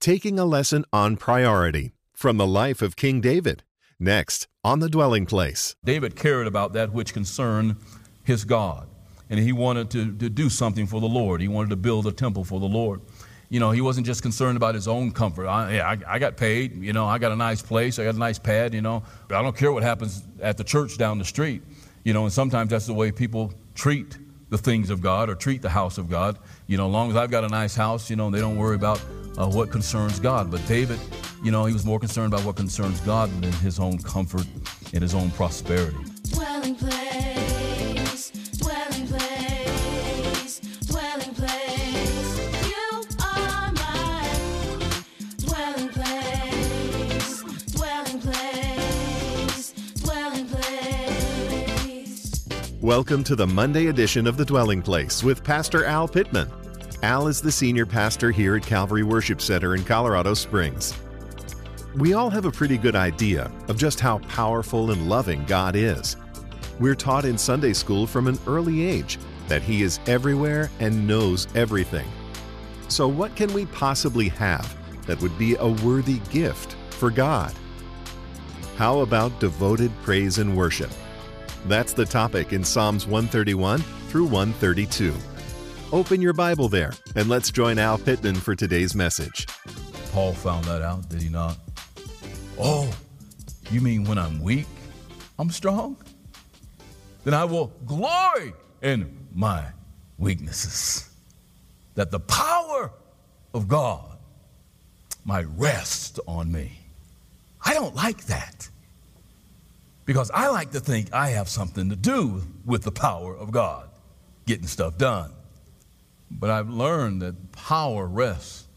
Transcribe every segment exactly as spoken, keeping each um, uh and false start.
Taking a lesson on priority from the life of King David. Next, on The Dwelling Place. David cared about that which concerned his God, and he wanted to, to do something for the Lord. He wanted to build a temple for the Lord. You know, he wasn't just concerned about his own comfort. I, yeah, I, I got paid, you know, I got a nice place, I got a nice pad, you know. I don't care what happens at the church down the street, you know, and sometimes that's the way people treat the things of God or treat the house of God. You know, as long as I've got a nice house, you know, they don't worry about uh, what concerns God. But David, you know, he was more concerned about what concerns God than his own comfort and his own prosperity. Dwelling place, dwelling place, dwelling place. You are my dwelling place, dwelling place, dwelling place. Welcome to the Monday edition of The Dwelling Place with Pastor Al Pittman. Al is the senior pastor here at Calvary Worship Center in Colorado Springs. We all have a pretty good idea of just how powerful and loving God is. We're taught in Sunday school from an early age that He is everywhere and knows everything. So what can we possibly have that would be a worthy gift for God? How about devoted praise and worship? That's the topic in Psalms one thirty-one through one thirty-two. Open your Bible there and let's join Al Pittman for today's message. Paul found that out, did he not? Oh, you mean when I'm weak, I'm strong? Then I will glory in my weaknesses, that the power of God might rest on me. I don't like that, because I like to think I have something to do with the power of God, getting stuff done. But I've learned that power rests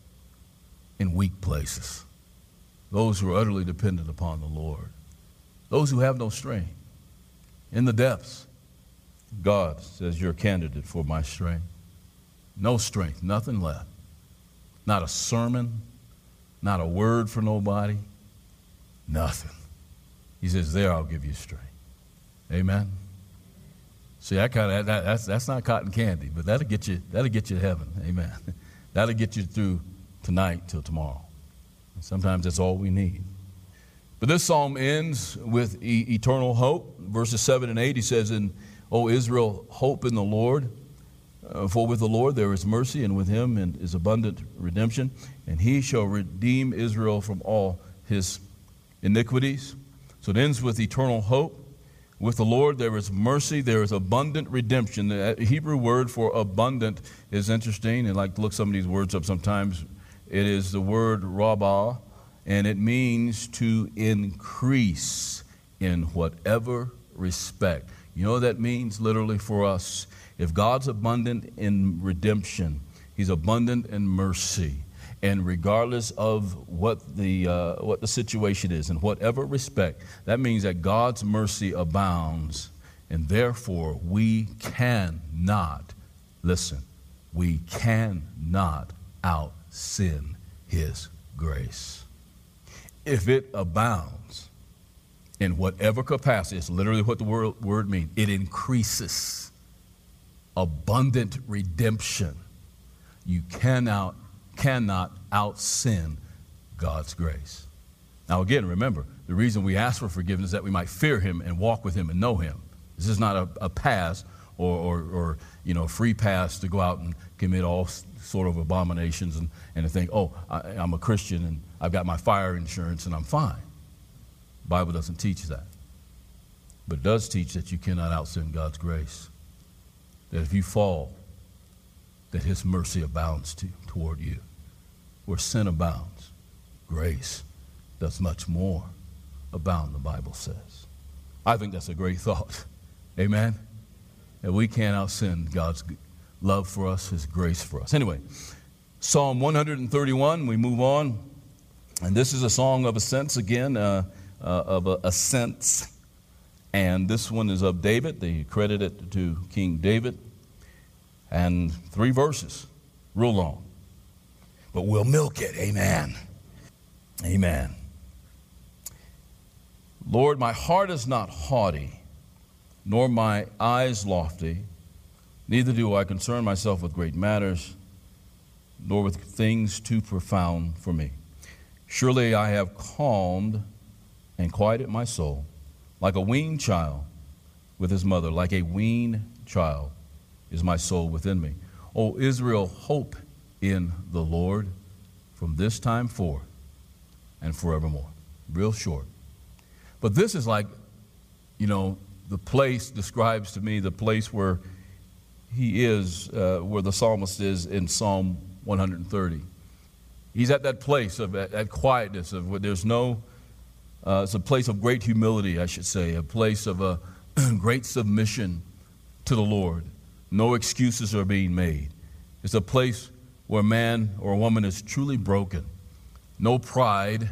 in weak places. Those who are utterly dependent upon the Lord. Those who have no strength. In the depths, God says, you're a candidate for my strength. No strength, nothing left. Not a sermon, not a word for nobody, nothing. He says, there I'll give you strength. Amen. See, that kind of that, that's that's not cotton candy, but that'll get you that'll get you to heaven. Amen. That'll get you through tonight till tomorrow. And sometimes that's all we need. But this psalm ends with e- eternal hope. Verses seven and eight, he says, "And O Israel, hope in the Lord, uh, for with the Lord there is mercy, and with Him and is abundant redemption, and He shall redeem Israel from all his iniquities." So it ends with eternal hope. With the Lord there is mercy, there is abundant redemption. The Hebrew word for abundant is interesting. I like to look some of these words up sometimes. It is the word rabbah, and it means to increase in whatever respect. You know what that means literally for us? If God's abundant in redemption, He's abundant in mercy. And regardless of what the uh, what the situation is, in whatever respect, that means that God's mercy abounds, and therefore we cannot, listen, we cannot out-sin His grace. If it abounds in whatever capacity, it's literally what the word, word means, it increases. Abundant redemption. You cannot cannot out-sin God's grace. Now again, remember, the reason we ask for forgiveness is that we might fear Him and walk with Him and know Him. This is not a, a pass or, or, or, you know, a free pass to go out and commit all sort of abominations and, and to think, oh, I, I'm a Christian and I've got my fire insurance and I'm fine. The Bible doesn't teach that. But it does teach that you cannot out-sin God's grace. That if you fall, that His mercy abounds to, toward you. Where sin abounds, grace does much more abound, the Bible says. I think that's a great thought. Amen? That we can't out-sin God's love for us, His grace for us. Anyway, Psalm one thirty-one, we move on. And this is a song of ascents again, uh, uh, of uh, ascents. And this one is of David. They credit it to King David. And three verses, real long. But we'll milk it. Amen. Amen. Lord, my heart is not haughty, nor my eyes lofty. Neither do I concern myself with great matters, nor with things too profound for me. Surely I have calmed and quieted my soul, like a weaned child with his mother, like a weaned child is my soul within me. O Israel, hope in the Lord from this time forth and forevermore. Real short. But this is like, you know, the place describes to me the place where he is, uh, where the psalmist is in Psalm one thirty. He's at that place of that, that quietness of where there's no, uh, it's a place of great humility, I should say, a place of a great submission to the Lord. No excuses are being made. It's a place where a man or a woman is truly broken. No pride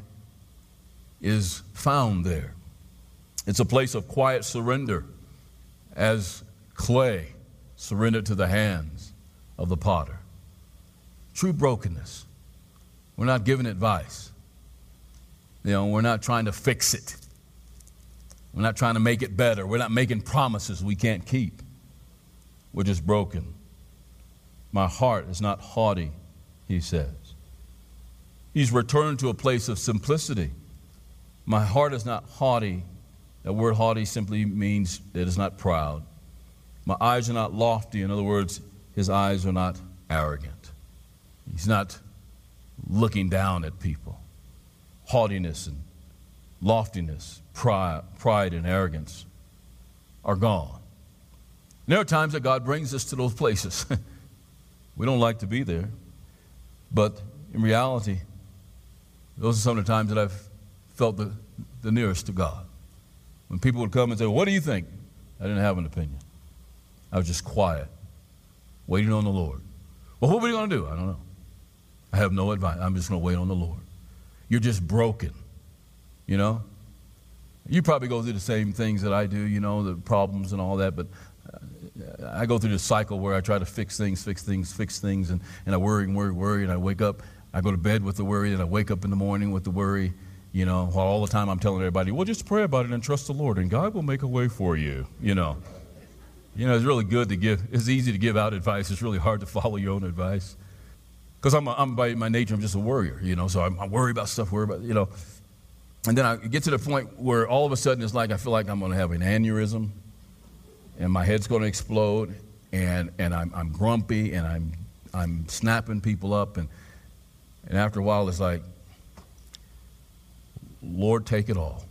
is found there. It's a place of quiet surrender as clay surrendered to the hands of the potter. True brokenness. We're not giving advice. You know, we're not trying to fix it. We're not trying to make it better. We're not making promises we can't keep. We're just broken. My heart is not haughty, he says. He's returned to a place of simplicity. My heart is not haughty. That word haughty simply means that it's not proud. My eyes are not lofty. In other words, his eyes are not arrogant. He's not looking down at people. Haughtiness and loftiness, pride, pride and arrogance are gone. And there are times that God brings us to those places. We don't like to be there. But in reality, those are some of the times that I've felt the, the nearest to God. When people would come and say, what do you think? I didn't have an opinion. I was just quiet, waiting on the Lord. Well, what are we going to do? I don't know. I have no advice. I'm just going to wait on the Lord. You're just broken, you know? You probably go through the same things that I do, you know, the problems and all that, but I go through this cycle where I try to fix things, fix things, fix things, and, and I worry and worry, worry, and I wake up, I go to bed with the worry, and I wake up in the morning with the worry, you know, while all the time I'm telling everybody, well, just pray about it and trust the Lord, and God will make a way for you, you know. You know, it's really good to give, it's easy to give out advice. It's really hard to follow your own advice. Because I'm, a, I'm by my nature, I'm just a worrier, you know, so I'm, I worry about stuff, worry about, you know. And then I get to the point where all of a sudden it's like I feel like I'm going to have an aneurysm, and my head's going to explode, and, and I'm, I'm grumpy, and I'm I'm snapping people up, and and after a while it's like, Lord, take it all.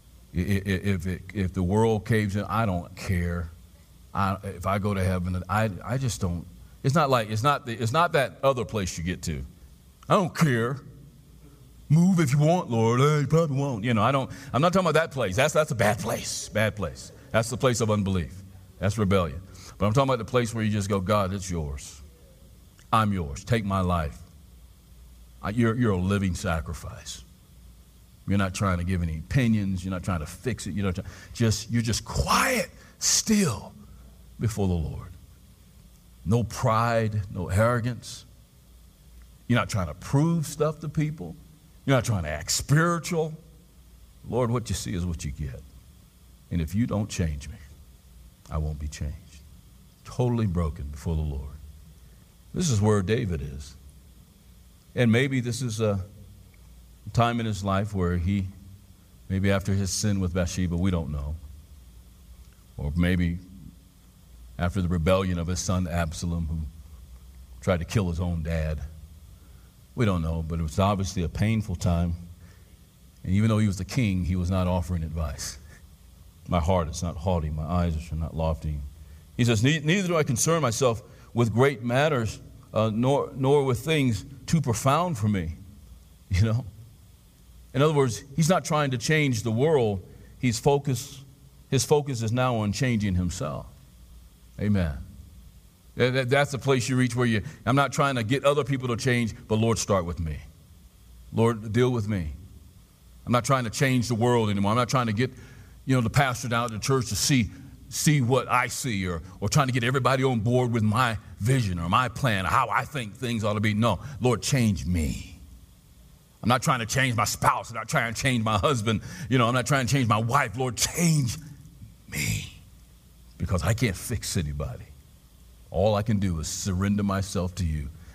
If it, if the world caves in, I don't care. I, if I go to heaven, I I just don't. It's not like it's not the, it's not that other place you get to. I don't care. Move if you want, Lord. Hey, you probably won't. You know, I don't. I'm not talking about that place. That's that's a bad place. Bad place. That's the place of unbelief. That's rebellion. But I'm talking about the place where you just go, God, it's yours. I'm yours. Take my life. I, you're you're a living sacrifice. You're not trying to give any opinions. You're not trying to fix it. You're not trying, just you're just quiet, still before the Lord. No pride, no arrogance. You're not trying to prove stuff to people. You're not trying to act spiritual. Lord, what you see is what you get. And if you don't change me, I won't be changed. Totally broken before the Lord. This is where David is. And maybe this is a time in his life where he, maybe after his sin with Bathsheba, we don't know. Or maybe after the rebellion of his son Absalom, who tried to kill his own dad. We don't know, but it was obviously a painful time. And even though he was the king, he was not offering advice. My heart is not haughty, my eyes are not lofty. He says, neither do I concern myself with great matters, uh, nor nor with things too profound for me. You know? In other words, he's not trying to change the world. He's focused, his focus is now on changing himself. Amen. That's the place you reach where you, I'm not trying to get other people to change, but Lord, start with me. Lord, deal with me. I'm not trying to change the world anymore. I'm not trying to get, you know, the pastor down at the church to see see what I see, or or trying to get everybody on board with my vision or my plan or how I think things ought to be. No, Lord, change me. I'm not trying to change my spouse. I'm not trying to change my husband. You know, I'm not trying to change my wife. Lord, change me. Because I can't fix anybody. All I can do is surrender myself to you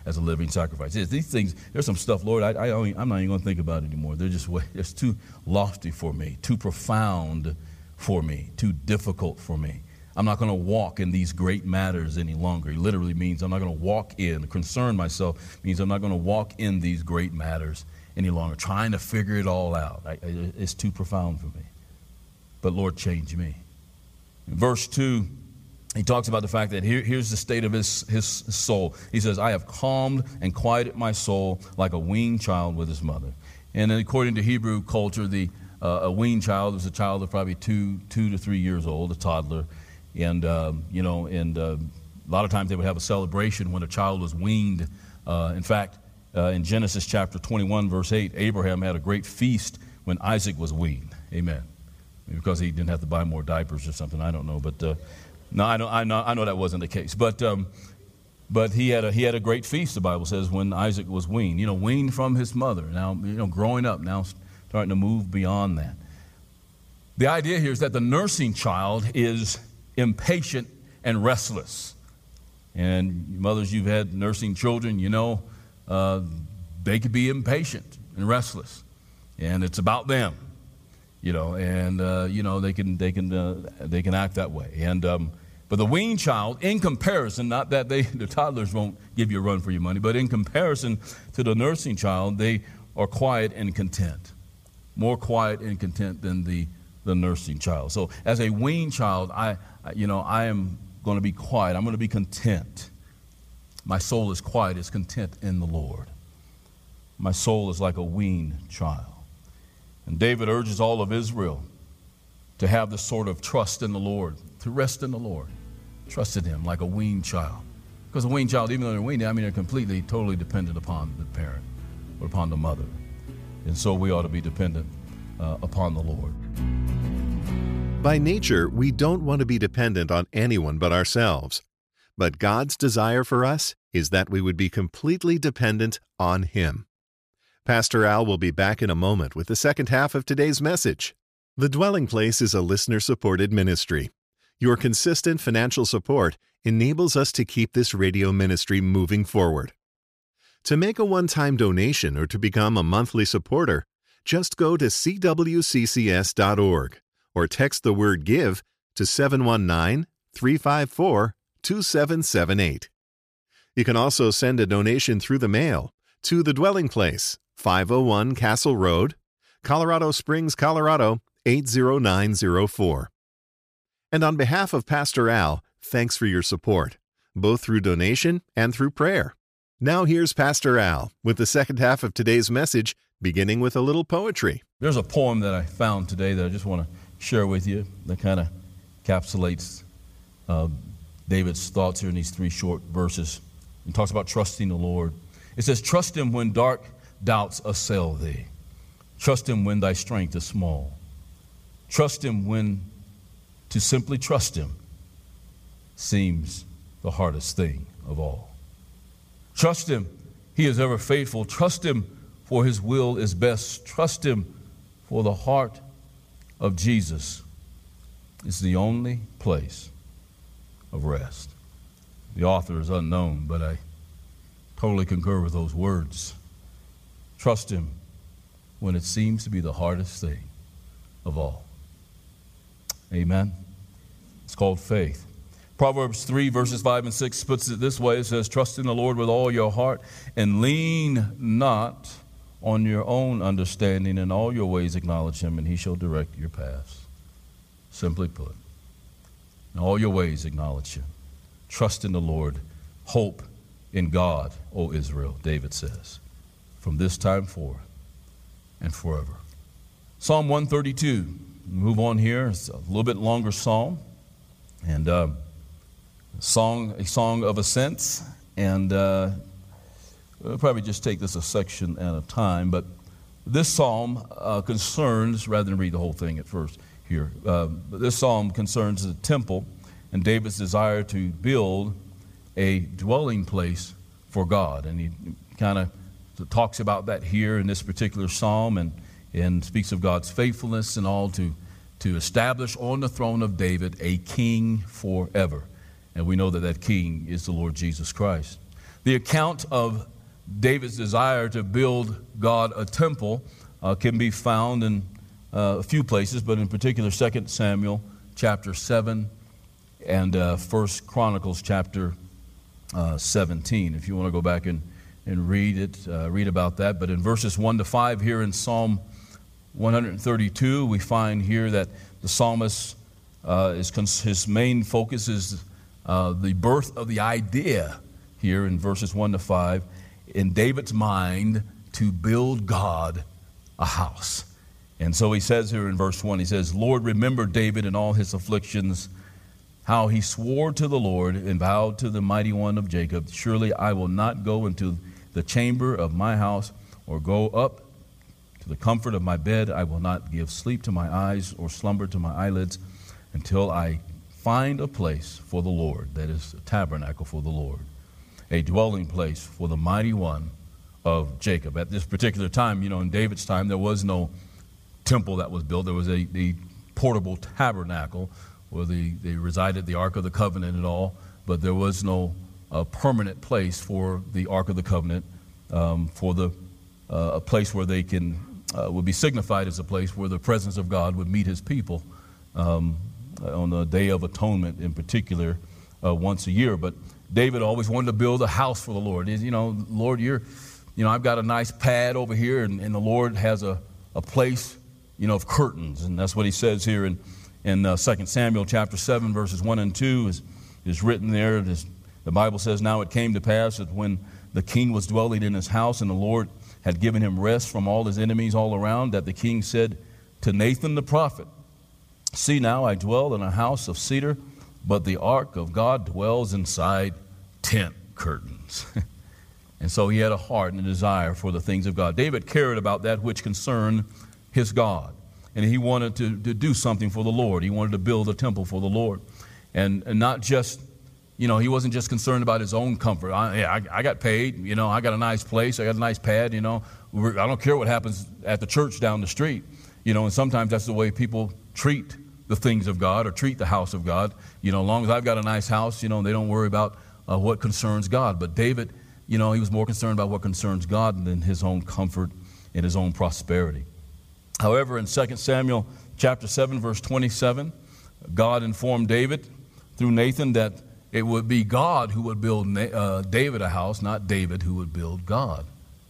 as a living sacrifice. These things, there's some stuff, Lord, I, I only, I'm not even going to think about it anymore. They're just way, it's too lofty for me, too profound for me, too difficult for me. I'm not going to walk in these great matters any longer. It literally means I'm not going to walk in. Concern myself means I'm not going to walk in these great matters any longer, trying to figure it all out. I, I, it's too profound for me. But Lord, change me. In verse two, he talks about the fact that here, here's the state of his, his soul. He says, I have calmed and quieted my soul like a weaned child with his mother. And according to Hebrew culture, the uh, a weaned child was a child of probably two, two to three years old, a toddler. And, um, you know, and uh, a lot of times they would have a celebration when a child was weaned. Uh, in fact, uh, in Genesis chapter twenty-one, verse eight, Abraham had a great feast when Isaac was weaned. Amen. Because he didn't have to buy more diapers or something, I don't know. But uh, no, I know, I know, I know that wasn't the case. But um, but he had a he had a great feast, the Bible says, when Isaac was weaned. You know, weaned from his mother. Now, you know, growing up, now starting to move beyond that. The idea here is that the nursing child is impatient and restless. And mothers, you've had nursing children, you know, uh, they could be impatient and restless. And it's about them, you know, and, uh, you know, they can they can, uh, they can act that way. And um, but the weaned child, in comparison, not that they the toddlers won't give you a run for your money, but in comparison to the nursing child, they are quiet and content, more quiet and content than the the nursing child. So as a weaned child, I, you know, I am going to be quiet. I'm going to be content. My soul is quiet, is content in the Lord. My soul is like a weaned child. And David urges all of Israel to have this sort of trust in the Lord, to rest in the Lord, trust in him like a weaned child. Because a weaned child, even though they're weaned, I mean, they're completely, totally dependent upon the parent or upon the mother. And so we ought to be dependent uh, upon the Lord. By nature, we don't want to be dependent on anyone but ourselves. But God's desire for us is that we would be completely dependent on Him. Pastor Al will be back in a moment with the second half of today's message. The Dwelling Place is a listener-supported ministry. Your consistent financial support enables us to keep this radio ministry moving forward. To make a one-time donation or to become a monthly supporter, just go to c w c c s dot org. or text the word GIVE to seven one nine, three five four, two seven seven eight. You can also send a donation through the mail to The Dwelling Place, five oh one Castle Road, Colorado Springs, Colorado, eight zero nine zero four. And on behalf of Pastor Al, thanks for your support, both through donation and through prayer. Now here's Pastor Al with the second half of today's message, beginning with a little poetry. There's a poem that I found today that I just want to share with you that kind of encapsulates uh, David's thoughts here in these three short verses. It talks about trusting the Lord. It says, trust him when dark doubts assail thee. Trust him when thy strength is small. Trust him when to simply trust him seems the hardest thing of all. Trust him, he is ever faithful. Trust him, for his will is best. Trust him, for the heart of Jesus is the only place of rest. The author is unknown, but I totally concur with those words. Trust him when it seems to be the hardest thing of all. Amen. It's called faith. Proverbs three, verses five and six puts it this way. It says, trust in the Lord with all your heart and lean not on your own understanding. In all your ways acknowledge him, and he shall direct your paths. Simply put, in all your ways acknowledge him. Trust in the Lord. Hope in God, O Israel, David says, from this time forth and forever. Psalm one thirty-two. Move on here. It's a little bit longer psalm. And um, a song, a song of ascents. And uh, we'll probably just take this a section at a time. But this psalm uh, concerns, rather than read the whole thing at first here, uh, but this psalm concerns the temple and David's desire to build a dwelling place for God. And he kind of talks about that here in this particular psalm, and, and speaks of God's faithfulness and all to, to establish on the throne of David a king forever. And we know that that king is the Lord Jesus Christ. The account of David's desire to build God a temple uh, can be found in uh, a few places, but in particular Second Samuel chapter seven and uh, First Chronicles chapter uh, seventeen. If you want to go back and, and read it, uh, read about that. But in verses one to five here in Psalm one thirty-two, we find here that the psalmist, uh, is cons- his main focus is uh, the birth of the idea here in verses one to five in David's mind to build God a house. And so he says here in verse one, he says, Lord, remember David in all his afflictions, how he swore to the Lord and vowed to the mighty one of Jacob, surely I will not go into the chamber of my house or go up to the comfort of my bed. I will not give sleep to my eyes or slumber to my eyelids until I find a place for the Lord, that is a tabernacle for the Lord, a dwelling place for the mighty one of Jacob. At this particular time, you know, in David's time, there was no temple that was built. There was a, a portable tabernacle where the, they resided, the Ark of the Covenant and all, but there was no uh, permanent place for the Ark of the Covenant, um, for the uh, a place where they can uh, would be signified as a place where the presence of God would meet his people um, on the Day of Atonement in particular, uh, once a year. But David always wanted to build a house for the Lord. You know, Lord, you're, you know, I've got a nice pad over here, and, and the Lord has a, a place, you know, of curtains. And that's what he says here in, in uh, Second Samuel chapter seven, verses one and two is, is written there. It is, the Bible says, now it came to pass that when the king was dwelling in his house and the Lord had given him rest from all his enemies all around, that the king said to Nathan the prophet, see now I dwell in a house of cedar, but the ark of God dwells inside tent curtains. And so he had a heart and a desire for the things of God. David cared about that which concerned his God. And he wanted to, to do something for the Lord. He wanted to build a temple for the Lord. And, and not just, you know, he wasn't just concerned about his own comfort. I, yeah, I, I got paid, you know, I got a nice place, I got a nice pad, you know. We're, I don't care what happens at the church down the street. You know, and sometimes that's the way people treat the things of God or treat the house of God. You know, as long as I've got a nice house, you know, they don't worry about uh, what concerns God. But David, you know, he was more concerned about what concerns God than his own comfort and his own prosperity. However, in Second Samuel chapter seven, verse twenty-seven, God informed David through Nathan that it would be God who would build uh, David a house, not David who would build God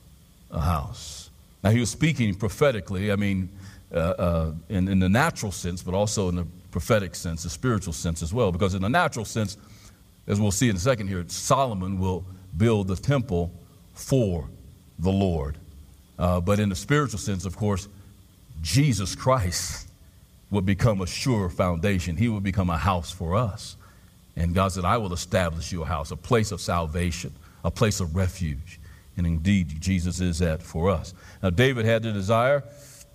a house. Now, he was speaking prophetically, I mean, uh, uh, in, in the natural sense, but also in the prophetic sense, the spiritual sense as well. Because in the natural sense, as we'll see in a second here, Solomon will build the temple for the Lord. Uh, but in the spiritual sense, of course, Jesus Christ would become a sure foundation. He would become a house for us. And God said, I will establish you a house, a place of salvation, a place of refuge. And indeed, Jesus is that for us. Now, David had the desire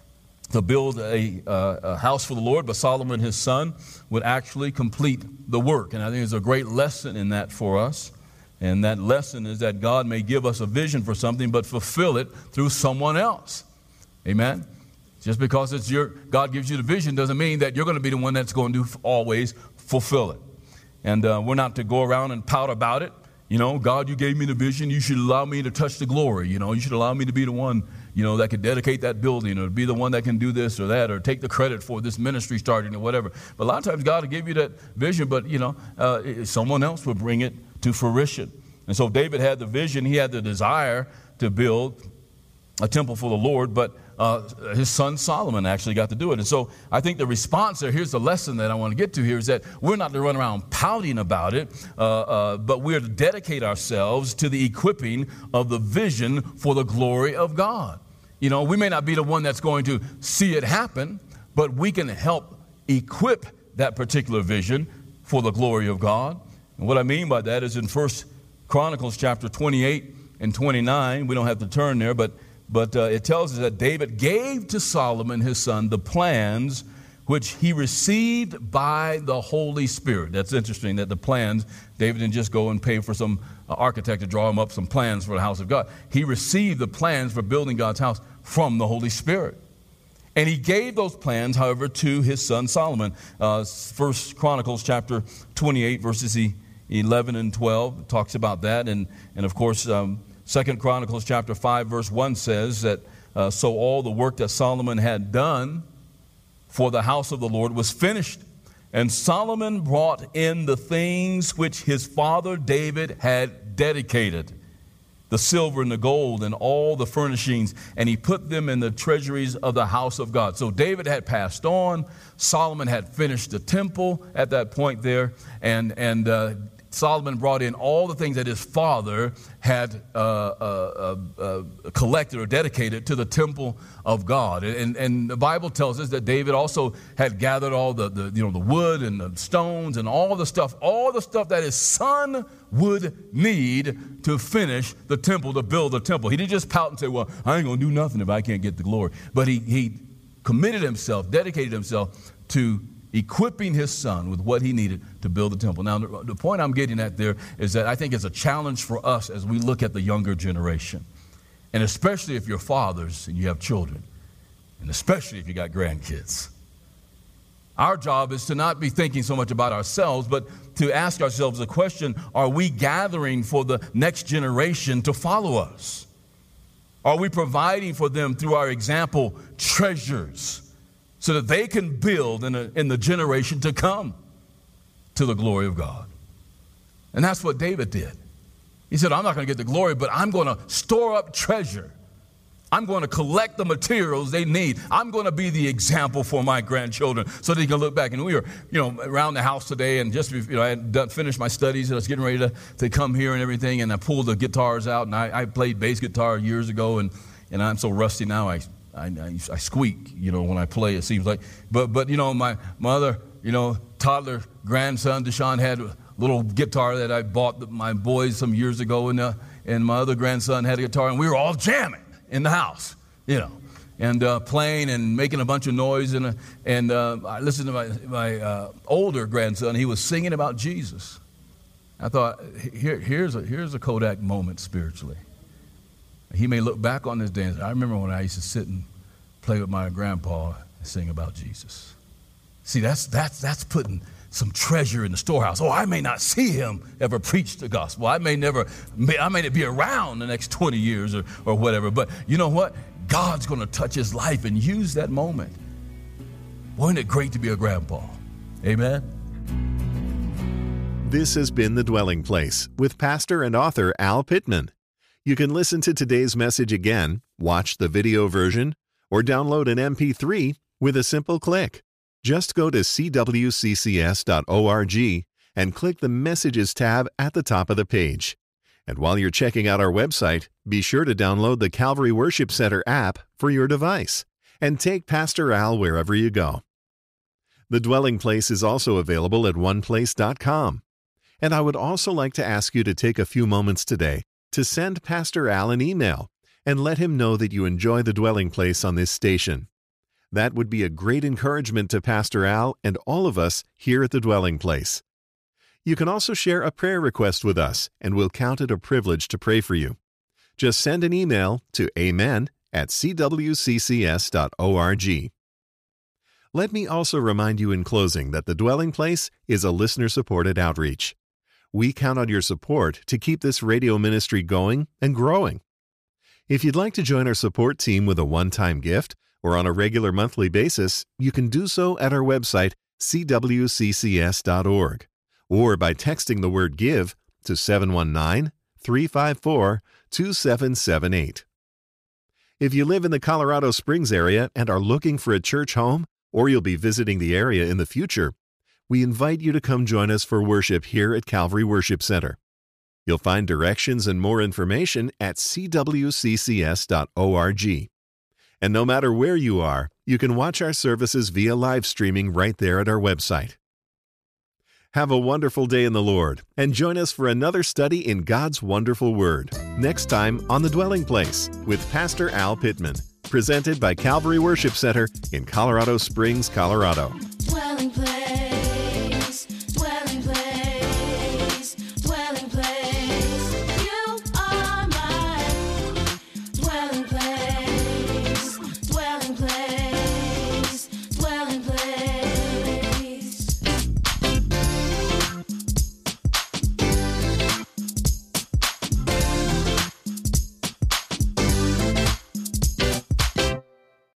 to build a, uh, a house for the Lord, but Solomon, his son, would actually complete the work. And I think there's a great lesson in that for us. And that lesson is that God may give us a vision for something, but fulfill it through someone else. Amen? Just because it's your God gives you the vision doesn't mean that you're going to be the one that's going to always fulfill it. And uh, we're not to go around and pout about it. You know, God, you gave me the vision. You should allow me to touch the glory. You know, you should allow me to be the one, you know, that could dedicate that building or be the one that can do this or that or take the credit for this ministry starting or whatever. But a lot of times God will give you that vision, but, you know, uh, someone else will bring it to fruition. And so David had the vision. He had the desire to build a temple for the Lord, but uh, his son Solomon actually got to do it. And so I think the response there, here's the lesson that I want to get to here, is that we're not to run around pouting about it, uh, uh, but we're to dedicate ourselves to the equipping of the vision for the glory of God. You know, we may not be the one that's going to see it happen, but we can help equip that particular vision for the glory of God. And what I mean by that is in First Chronicles chapter twenty-eight and twenty-nine, we don't have to turn there, but But uh, it tells us that David gave to Solomon, his son, the plans which he received by the Holy Spirit. That's interesting that the plans, David didn't just go and pay for some uh, architect to draw him up some plans for the house of God. He received the plans for building God's house from the Holy Spirit. And he gave those plans, however, to his son Solomon. Uh, First Chronicles chapter twenty-eight, verses eleven and twelve talks about that. And, and of course, um, Second Chronicles chapter five, verse one says that, uh, so all the work that Solomon had done for the house of the Lord was finished. And Solomon brought in the things which his father David had dedicated, the silver and the gold and all the furnishings, and he put them in the treasuries of the house of God. So David had passed on. Solomon had finished the temple at that point there, and and uh, Solomon brought in all the things that his father had uh, uh, uh, uh, collected or dedicated to the temple of God. And, and the Bible tells us that David also had gathered all the, the you know the wood and the stones and all the stuff, all the stuff that his son would need to finish the temple, to build the temple. He didn't just pout and say, well, I ain't going to do nothing if I can't get the glory. But he, he committed himself, dedicated himself to equipping his son with what he needed to build the temple. Now, the, the point I'm getting at there is that I think it's a challenge for us as we look at the younger generation, and especially if you're fathers and you have children, and especially if you got grandkids. Our job is to not be thinking so much about ourselves, but to ask ourselves the question, are we gathering for the next generation to follow us? Are we providing for them through our example treasures, so that they can build in, a, in the generation to come to the glory of God? And that's what David did. He said, I'm not going to get the glory, but I'm going to store up treasure. I'm going to collect the materials they need. I'm going to be the example for my grandchildren so they can look back. And we were, you know, around the house today, and just, you know, I had done, finished my studies, and I was getting ready to, to come here and everything, and I pulled the guitars out, and I, I played bass guitar years ago, and, and I'm so rusty now, I I, I, I squeak, you know, when I play, it seems like. But, but you know, my, my other, you know, toddler grandson, Deshaun, had a little guitar that I bought the, my boys some years ago, and, uh, and my other grandson had a guitar, and we were all jamming in the house, you know, and uh, playing and making a bunch of noise. And, uh, and uh, I listened to my, my uh, older grandson. He was singing about Jesus. I thought, Here, here's, a, here's a Kodak moment spiritually. He may look back on this dance. I remember when I used to sit and play with my grandpa and sing about Jesus. See, that's that's that's putting some treasure in the storehouse. Oh, I may not see him ever preach the gospel. I may never, I may not be around the next twenty years or, or whatever. But you know what? God's going to touch his life and use that moment. Boy, isn't it great to be a grandpa? Amen. This has been The Dwelling Place with pastor and author Al Pittman. You can listen to today's message again, watch the video version, or download an M P three with a simple click. Just go to c w c c s dot org and click the Messages tab at the top of the page. And while you're checking out our website, be sure to download the Calvary Worship Center app for your device and take Pastor Al wherever you go. The Dwelling Place is also available at one place dot com. And I would also like to ask you to take a few moments today to send Pastor Al an email and let him know that you enjoy The Dwelling Place on this station. That would be a great encouragement to Pastor Al and all of us here at The Dwelling Place. You can also share a prayer request with us, and we'll count it a privilege to pray for you. Just send an email to amen at c w c c s dot org. Let me also remind you in closing that The Dwelling Place is a listener-supported outreach. We count on your support to keep this radio ministry going and growing. If you'd like to join our support team with a one-time gift or on a regular monthly basis, you can do so at our website, c w c c s dot org, or by texting the word GIVE to seven one nine, three five four, two seven seven eight. If you live in the Colorado Springs area and are looking for a church home, or you'll be visiting the area in the future, we invite you to come join us for worship here at Calvary Worship Center. You'll find directions and more information at c w c c s dot org. And no matter where you are, you can watch our services via live streaming right there at our website. Have a wonderful day in the Lord, and join us for another study in God's wonderful Word, next time on The Dwelling Place with Pastor Al Pittman, presented by Calvary Worship Center in Colorado Springs, Colorado.